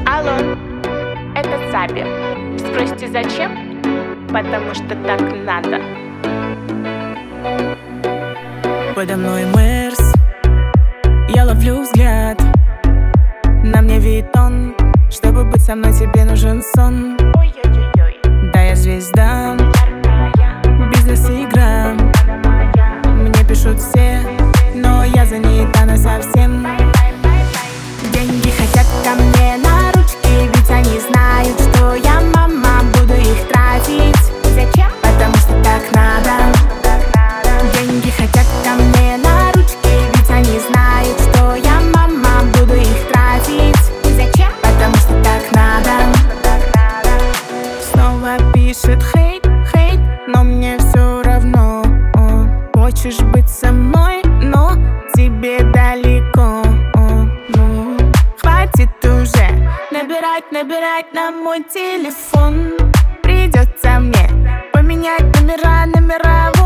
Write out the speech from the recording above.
Алло, это Саби. Спросите, зачем? Потому что так надо. Подо мной Мерс, я ловлю взгляд. На мне Виттон, чтобы быть со мной, тебе нужен сон. Ой-ой-ой-ой, Да, я звезда, яркая, бизнес и игра. моя. Мне пишут все, но я занята насовсем. Деньги хотят ко мне на ручки, ведь они знают, что я мама, буду их тратить. Зачем? Потому что так надо. Деньги хотят ко мне на ручки, ведь они знают, что я мама, буду их тратить. Зачем? Потому что так надо. Снова пишет хейт, хейт, но мне все равно. Хочешь быть со мной, но тебе далеко. Ну, хватит уже набирать на мой телефон. Придется мне поменять номера